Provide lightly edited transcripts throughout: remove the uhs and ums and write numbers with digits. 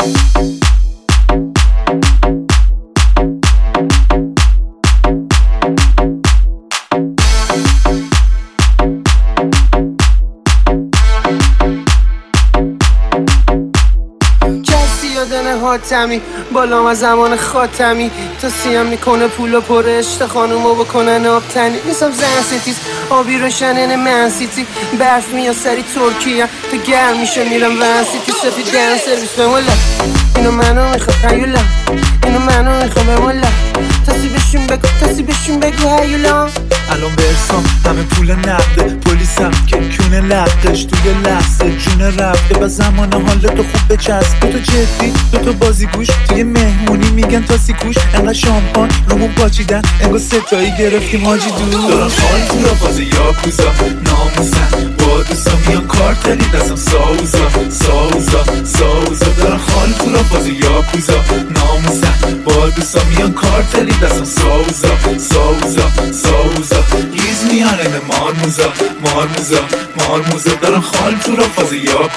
حاتمی بالام از زمان خاتمی تا سیم میکنه پول و پر عشق خانومو بکنن آبتنی نیستم زن ستیز آبی روشنن من سیتی برف میاد سری ترکیه تا گرم میشه میرم ون سیتی سفید دن سرویس بمولا اینو منو میخوام هیولا اینو منو میخوام بمولا تاسی بشون بگو هیولا الان برسام همه پول نقده پلیسم که کونه لقش توی لحظه جون رفته و زمان حالتو خوب بچسب تو جدی تو بازیگوش توی مهمونی میگن تاسی کوش انقدر شامپان رومون پاچیدن انگار ستایی گرفتیم حاجی دور دارم حال تو را فاز یاکوزا ناموسن با دوستا میان کارتلی دستم ساوزا دارم حال تو را فاز یاکوزا ناموسن با دوستا میان کارتلی دستم ساوزا ریز میانه به مارموزا دارم خال تو را فاز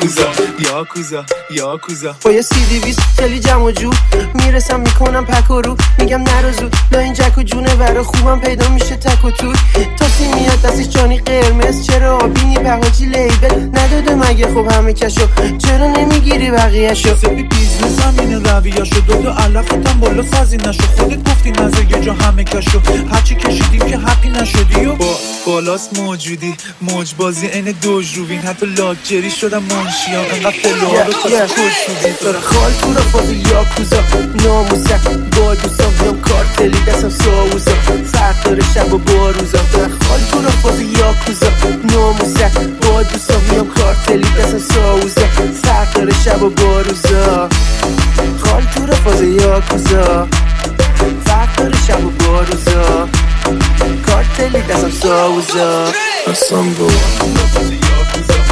یاکوزا با یه CD-20 خیلی جمع و جور میرسم میکنم پک و رو میگم نرو زود لا این جک و جونه برا خوبم پیدا میشه تک و تور تاسی میاد دستش جانی قرمز چرا آبینی پهاجی لیبل نداده مگه خب همه کشو چرا نمیگیری بقیهشو سبی بیزنس هم اینه رویهشو دوتا علفتم بالا سازی نشو خودت گفتی نظر یه جا همه کشو هرچی کشیدیم که حقی نشدی و بالاست موجودی موج بازی این دوج روین حتی لاکجری شدم منشیام انقدر فلوها رو تازه کش شدی داره خال تو را فاز یاکوزا ناموسه با دوستان بیام کارتلی دستم ساوزا فرق داره شب و باروزا داره خال تو را فاز یاکوزا ناموسه با دوستان بیام کارتلی دستم ساوزا فرق داره شب و باروزا خال تو را فاز یاکوزا فرق داره شب و باروزا کارتلی دستم ساوزا اصلا با